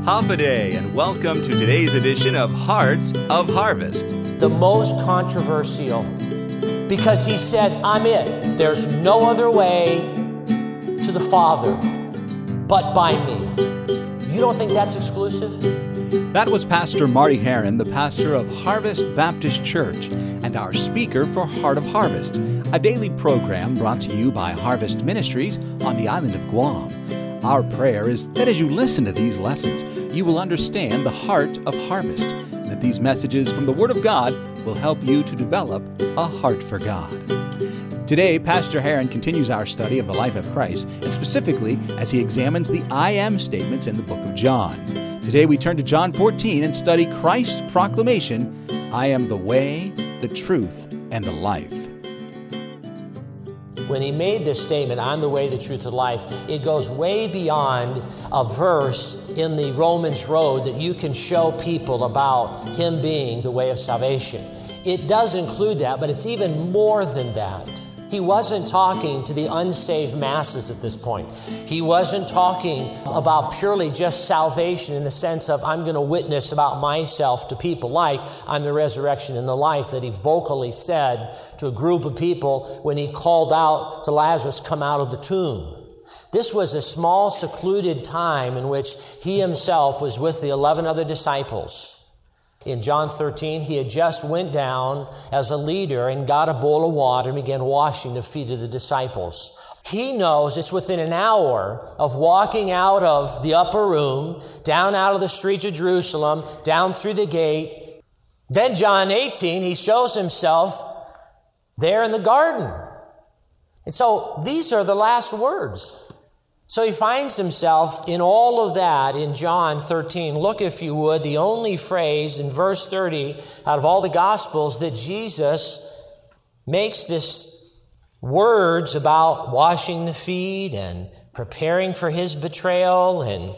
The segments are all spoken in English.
Hafa-Adai, and welcome to today's edition of Hearts of Harvest. The most controversial, because he said, I'm it. There's no other way to the Father but by me. You don't think that's exclusive? That was Pastor Marty Heron, the pastor of Harvest Baptist Church, and our speaker for Heart of Harvest, a daily program brought to you by Harvest Ministries on the island of Guam. Our prayer is that as you listen to these lessons, you will understand the heart of harvest, and that these messages from the Word of God will help you to develop a heart for God. Today, Pastor Heron continues our study of the life of Christ, and specifically as he examines the I am statements in the book of John. Today we turn to John 14 and study Christ's proclamation, I am the way, the truth, and the life. When he made this statement, I'm the way, the truth, and life, it goes way beyond a verse in the Romans Road that you can show people about him being the way of salvation. It does include that, but it's even more than that. He wasn't talking to the unsaved masses at this point. He wasn't talking about purely just salvation in the sense of I'm going to witness about myself to people like I'm the resurrection and the life that he vocally said to a group of people when he called out to Lazarus, come out of the tomb. This was a small, secluded time in which he himself was with the 11 other disciples. In John 13, he had just went down as a leader and got a bowl of water and began washing the feet of the disciples. He knows it's within an hour of walking out of the upper room, down out of the streets of Jerusalem, down through the gate. Then John 18, he shows himself there in the garden. And so these are the last words. So he finds himself in all of that in John 13. Look, if you would, the only phrase in verse 30 out of all the Gospels that Jesus makes this words about washing the feet and preparing for his betrayal. And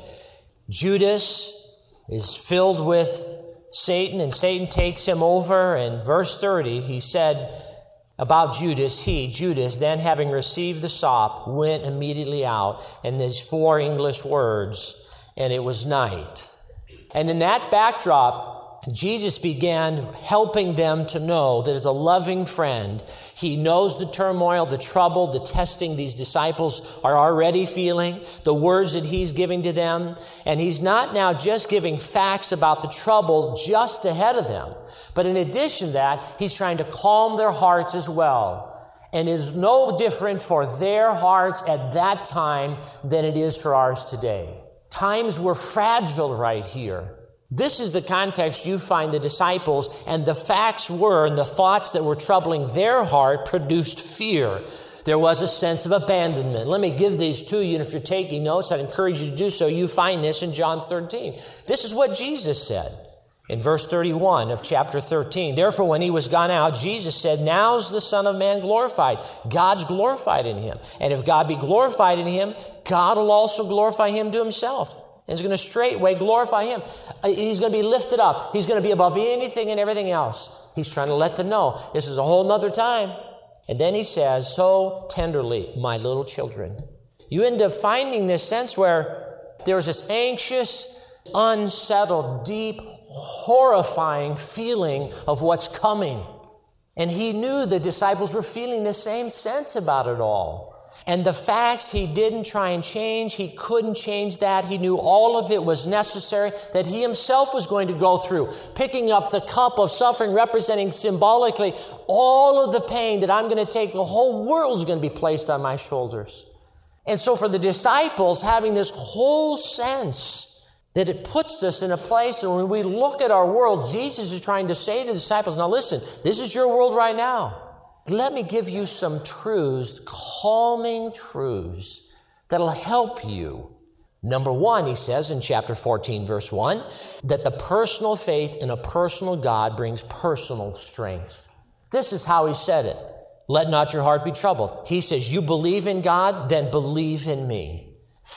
Judas is filled with Satan, and Satan takes him over. And verse 30, he said about Judas, Judas, then having received the sop, went immediately out. And there's 4 English words, and it was night. And in that backdrop, Jesus began helping them to know that as a loving friend, he knows the turmoil, the trouble, the testing these disciples are already feeling, the words that he's giving to them. And he's not now just giving facts about the trouble just ahead of them, but in addition to that, he's trying to calm their hearts as well. And it is no different for their hearts at that time than it is for ours today. Times were fragile right here. This is the context you find the disciples, and the facts were, and the thoughts that were troubling their heart produced fear. There was a sense of abandonment. Let me give these to you, and if you're taking notes, I'd encourage you to do so. You find this in John 13. This is what Jesus said in verse 31 of chapter 13. Therefore, when he was gone out, Jesus said, now's the Son of Man glorified. God's glorified in him. And if God be glorified in him, God will also glorify him to himself. And he's going to straightway glorify him. He's going to be lifted up. He's going to be above anything and everything else. He's trying to let them know this is a whole nother time. And then he says, so tenderly, my little children. You end up finding this sense where there's this anxious, unsettled, deep, horrifying feeling of what's coming. And he knew the disciples were feeling the same sense about it all. And the facts he didn't try and change, he couldn't change that. He knew all of it was necessary, that he himself was going to go through, picking up the cup of suffering, representing symbolically all of the pain that I'm going to take. The whole world's going to be placed on my shoulders. And so for the disciples, having this whole sense that it puts us in a place where when we look at our world, Jesus is trying to say to the disciples, now listen, this is your world right now. Let me give you some truths, calming truths that'll help you. Number 1, he says in chapter 14, verse 1, that the personal faith in a personal God brings personal strength. This is how he said it. Let not your heart be troubled. He says, you believe in God, then believe in me.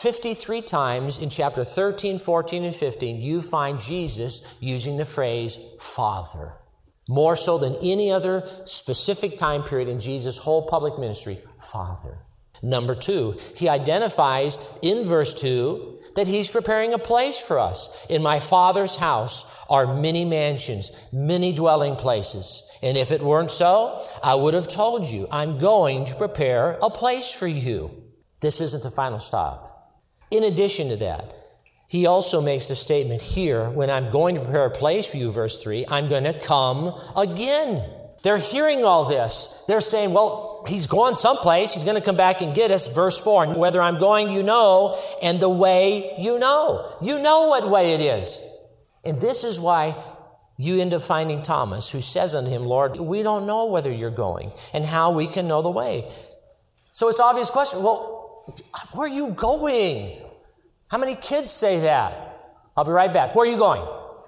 53 times in chapter 13, 14, and 15, you find Jesus using the phrase Father. More so than any other specific time period in Jesus' whole public ministry, Father. Number 2, he identifies in verse 2 that he's preparing a place for us. In my Father's house are many mansions, many dwelling places. And if it weren't so, I would have told you, I'm going to prepare a place for you. This isn't the final stop. In addition to that, he also makes the statement here, when I'm going to prepare a place for you, verse 3, I'm going to come again. They're hearing all this. They're saying, well, he's going someplace. He's going to come back and get us. Verse 4, whether I'm going, you know, and the way you know. You know what way it is. And this is why you end up finding Thomas, who says unto him, Lord, we don't know whether you're going and how we can know the way. So it's an obvious question. Well, where are you going? How many kids say that? I'll be right back. Where are you going?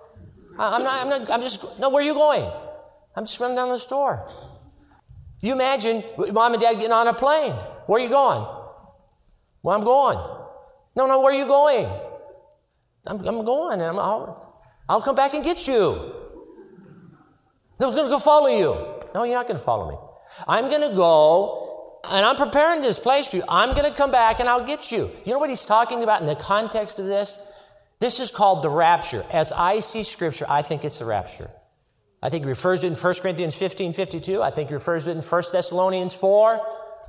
No, where are you going? I'm just running down the store. You imagine mom and dad getting on a plane. Where are you going? Well, I'm going. No, where are you going? I'm going, and I'll come back and get you. They're going to go follow you. No, you're not going to follow me. I'm going to go, and I'm preparing this place for you. I'm going to come back, and I'll get you. You know what he's talking about in the context of this? This is called the rapture. As I see Scripture, I think it's the rapture. I think he refers to it in 1 Corinthians 15:52. I think he refers to it in 1 Thessalonians 4.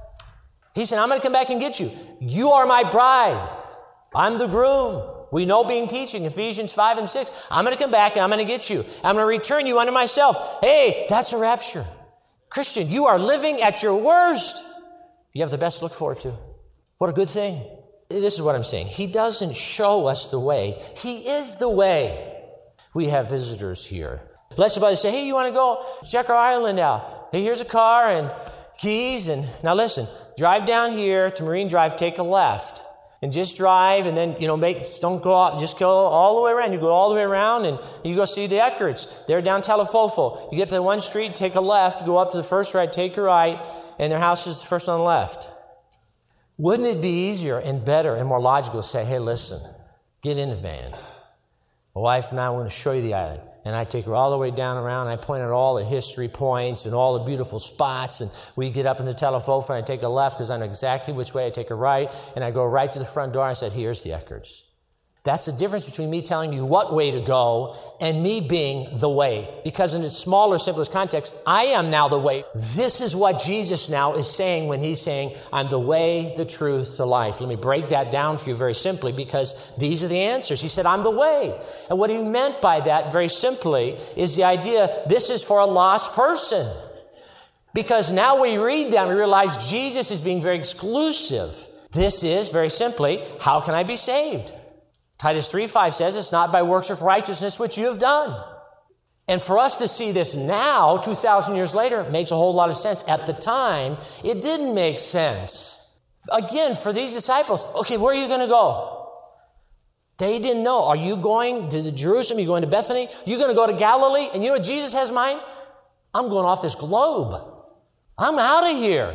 He said, I'm going to come back and get you. You are my bride. I'm the groom. We know being teaching, Ephesians 5 and 6. I'm going to come back and I'm going to get you. I'm going to return you unto myself. Hey, that's a rapture. Christian, you are living at your worst. You have the best to look forward to. What a good thing. This is what I'm saying. He doesn't show us the way. He is the way. We have visitors here. Let somebody say, hey, you want to go check our island out? Hey, here's a car and keys. And now listen, drive down here to Marine Drive, take a left. And just drive and then, don't go out, just go all the way around. You go all the way around and you go see the Eckerts. They're down Talafofo. You get to the one street, take a left, go up to the first right, take a right, and their house is the first on the left. Wouldn't it be easier and better and more logical to say, hey, listen, get in the van. My wife and I want to show you the island. And I take her all the way down around, and I point out all the history points and all the beautiful spots, and we get up in the Talafofo, and I take a left because I know exactly which way. I take a right, and I go right to the front door. I said, here's the Eckerts. That's the difference between me telling you what way to go and me being the way. Because in its smaller, simplest context, I am now the way. This is what Jesus now is saying when he's saying, I'm the way, the truth, the life. Let me break that down for you very simply because these are the answers. He said, I'm the way. And what he meant by that very simply is the idea this is for a lost person. Because now we read that and we realize Jesus is being very exclusive. This is, very simply, how can I be saved? Titus 3:5 says, it's not by works of righteousness which you have done. And for us to see this now, 2,000 years later, makes a whole lot of sense. At the time, it didn't make sense. Again, for these disciples, okay, where are you going to go? They didn't know. Are you going to Jerusalem? Are you going to Bethany? Are you going to go to Galilee? And you know what Jesus has in mind? I'm going off this globe. I'm out of here.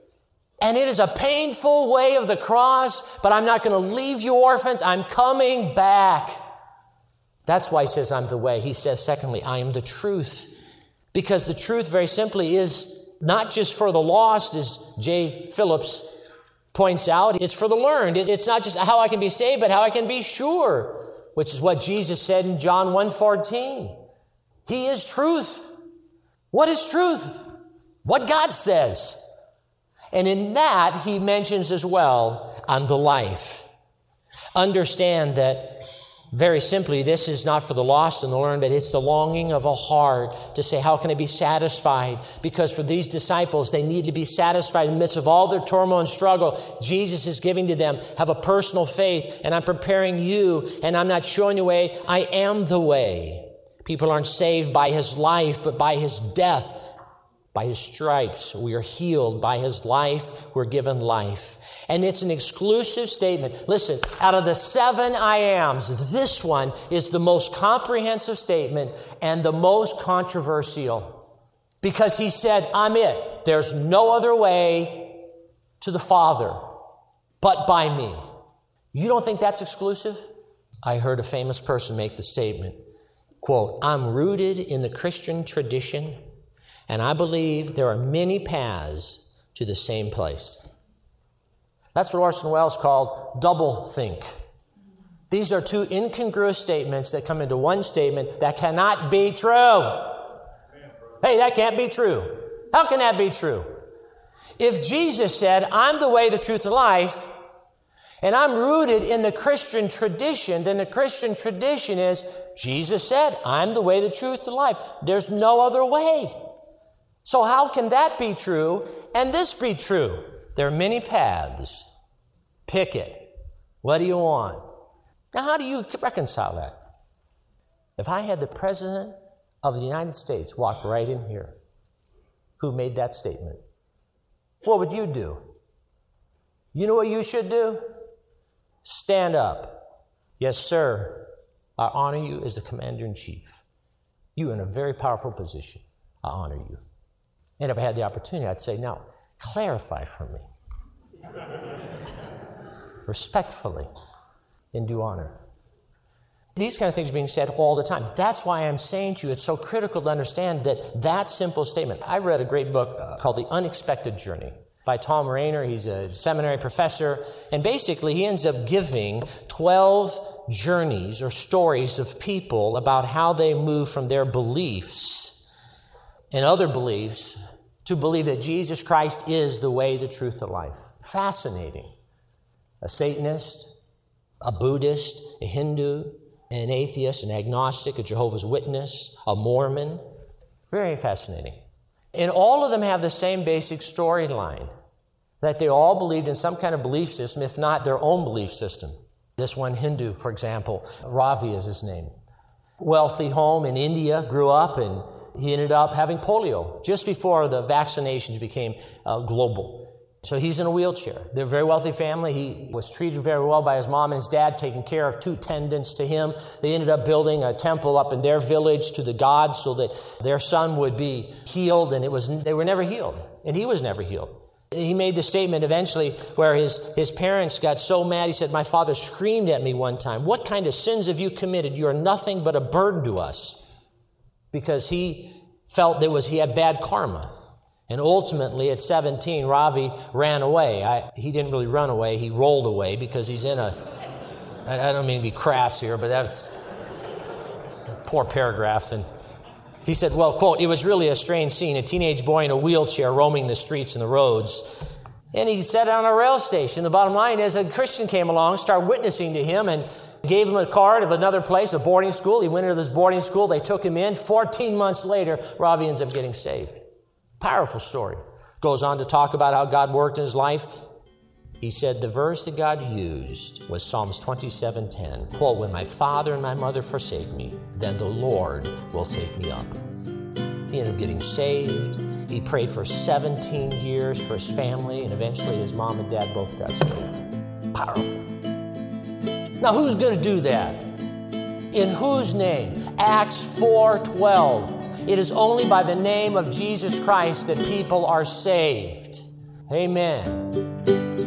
And it is a painful way of the cross, but I'm not going to leave you orphans. I'm coming back. That's why he says I'm the way. He says, secondly, I am the truth. Because the truth, very simply, is not just for the lost, as J. Phillips points out. It's for the learned. It's not just how I can be saved, but how I can be sure, which is what Jesus said in John 1:14. He is truth. What is truth? What God says. And in that, he mentions as well, I'm the life. Understand that, very simply, this is not for the lost and the learned, but it's the longing of a heart to say, how can I be satisfied? Because for these disciples, they need to be satisfied in the midst of all their turmoil and struggle. Jesus is giving to them, have a personal faith, and I'm preparing you, and I'm not showing you the way. I am the way. People aren't saved by his life, but by his death. By his stripes, we are healed. By his life, we're given life. And it's an exclusive statement. Listen, out of the 7 I ams, this one is the most comprehensive statement and the most controversial. Because he said, I'm it. There's no other way to the Father but by me. You don't think that's exclusive? I heard a famous person make the statement, quote, I'm rooted in the Christian tradition, and I believe there are many paths to the same place. That's what Orson Welles called double think. These are two incongruous statements that come into one statement that cannot be true. Hey, that can't be true. How can that be true? If Jesus said, I'm the way, the truth, and life, and I'm rooted in the Christian tradition, then the Christian tradition is, Jesus said, I'm the way, the truth, and life. There's no other way. So how can that be true and this be true? There are many paths. Pick it. What do you want? Now, how do you reconcile that? If I had the President of the United States walk right in here, who made that statement, what would you do? You know what you should do? Stand up. Yes, sir. I honor you as the Commander-in-Chief. You are in a very powerful position. I honor you. And if I had the opportunity, I'd say, now, clarify for me. Respectfully, in due honor. These kind of things are being said all the time. That's why I'm saying to you, it's so critical to understand that simple statement. I read a great book called The Unexpected Journey by Tom Rainer. He's a seminary professor. And basically, he ends up giving 12 journeys or stories of people about how they move from their beliefs and other beliefs to believe that Jesus Christ is the way, the truth, the life. Fascinating. A Satanist, a Buddhist, a Hindu, an atheist, an agnostic, a Jehovah's Witness, a Mormon. Very fascinating. And all of them have the same basic storyline, that they all believed in some kind of belief system, if not their own belief system. This one Hindu, for example, Ravi is his name. Wealthy home in India, grew up, and he ended up having polio just before the vaccinations became global. So he's in a wheelchair. They're a very wealthy family. He was treated very well by his mom and his dad, taking care of 2 attendants to him. They ended up building a temple up in their village to the gods so that their son would be healed, and they were never healed, and he was never healed. He made the statement eventually where his parents got so mad, he said, my father screamed at me one time, what kind of sins have you committed? You are nothing but a burden to us. Because he felt he had bad karma. And ultimately, at 17, Ravi ran away. He didn't really run away. He rolled away because he's in I don't mean to be crass here, but that's a poor paragraph. And he said, well, quote, it was really a strange scene, a teenage boy in a wheelchair roaming the streets and the roads. And he sat on a rail station. The bottom line is a Christian came along, started witnessing to him, and gave him a card of another place, a boarding school. He went into this boarding school. They took him in. 14 months later, Ravi ends up getting saved. Powerful story. Goes on to talk about how God worked in his life. He said the verse that God used was Psalms 27:10. Quote, when my father and my mother forsake me, then the Lord will take me up. He ended up getting saved. He prayed for 17 years for his family, and eventually his mom and dad both got saved. Powerful. Now, who's going to do that? In whose name? Acts 4:12. It is only by the name of Jesus Christ that people are saved. Amen.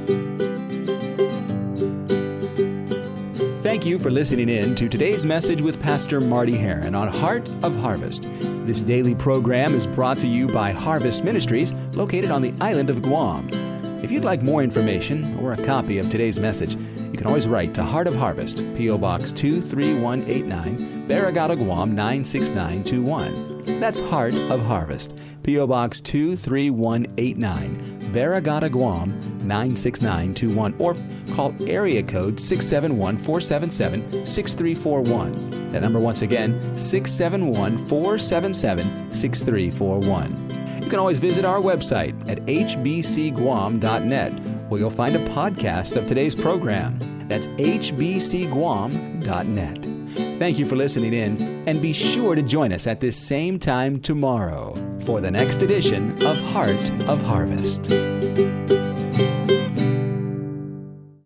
Thank you for listening in to today's message with Pastor Marty Heron on Heart of Harvest. This daily program is brought to you by Harvest Ministries, located on the island of Guam. If you'd like more information or a copy of today's message, you can always write to Heart of Harvest, P.O. Box 23189, Barrigada, Guam 96921. That's Heart of Harvest, P.O. Box 23189, Barrigada, Guam 96921, or call area code 671-477-6341. That number once again, 671-477-6341. You can always visit our website at hbcguam.net, where you'll find a podcast of today's program. That's hbcguam.net. Thank you for listening in, and be sure to join us at this same time tomorrow for the next edition of Heart of Harvest.